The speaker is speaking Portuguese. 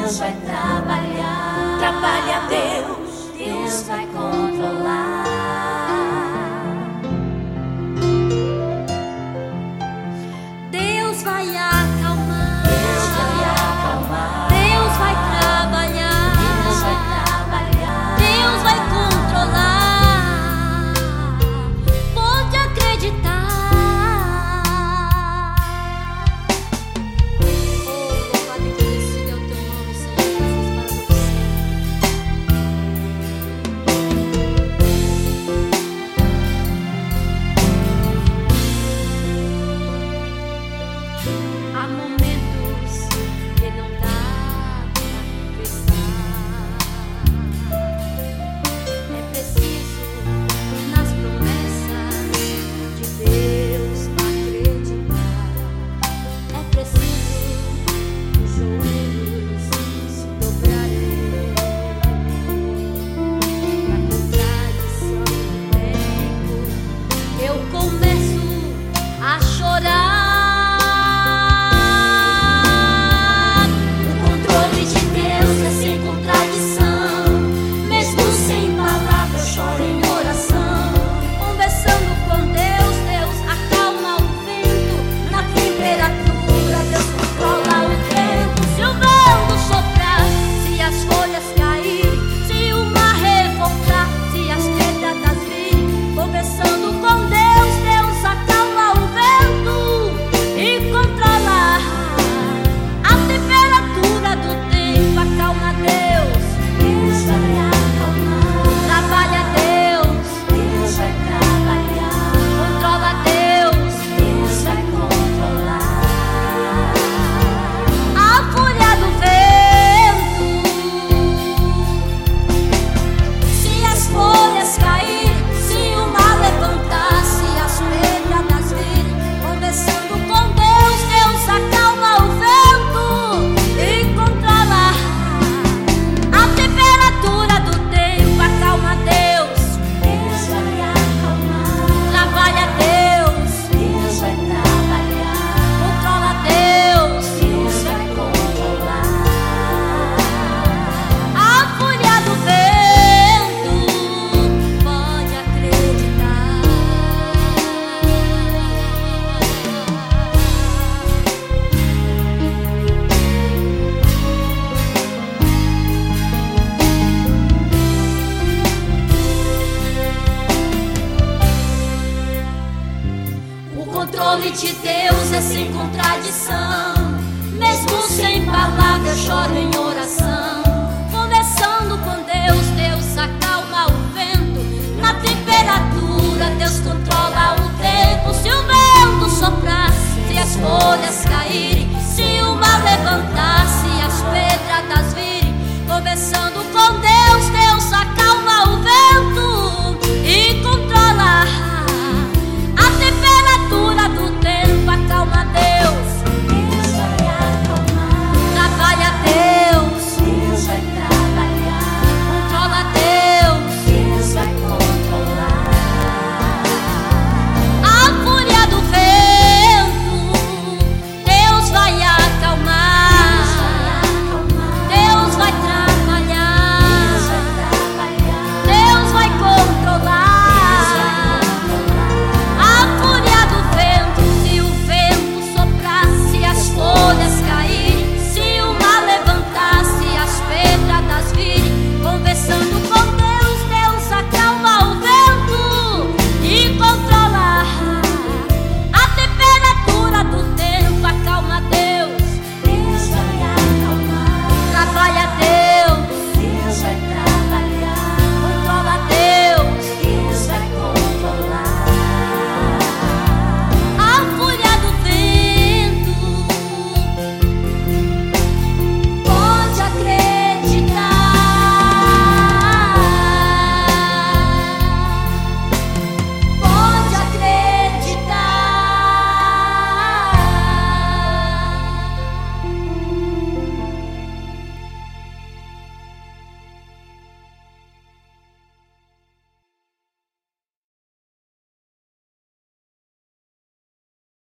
Deus vai trabalhar. Trabalha Deus, Deus vai controlar. Deus vai acalmar. Deus vai acalmar. Deus vai trabalhar. Deus vai trabalhar. Deus vai controlar. Pode acreditar. Oh, louvado e agradecido é o teu nome, Senhor. Há momentos que não dá pra conversar. É preciso nas promessas de Deus acreditar. É preciso os joelhos se dobrarem. Na contradição do tempo, eu começo a chorar. O controle de Deus é sem contradição. Mesmo sem palavras, eu choro em oração. Conversando com Deus, Deus acalma o vento. Na temperatura, Deus controla o tempo. Se o vento soprar, se as folhas caírem, se o mar revoltar, se as pedras virem. Conversando com Deus, Deus acalma o vento e controla a temperatura do tempo. Acalma Deus, Deus vai acalmar. trabalha Deus, Deus vai trabalhar. controla Deus. Deus vai controlar. A fúria do vento, Se as folhas caírem, se o mar levantar, se as pedras virem. conversando com Deus, Deus acalma o vento e controla a temperatura do tempo. Acalma Deus, Deus vai acalmar. trabalha Deus, Deus vai trabalhar. controla Deus. Deus vai controlar. A fúria do vento, pode acreditar. O controle de Deus é sem contradição. Mesmo sem palavras, eu choro em oração. Conversando com Deus, Deus acalma o vento. Na temperatura, Deus controla o tempo. Se o vento soprar, se as folhas caírem,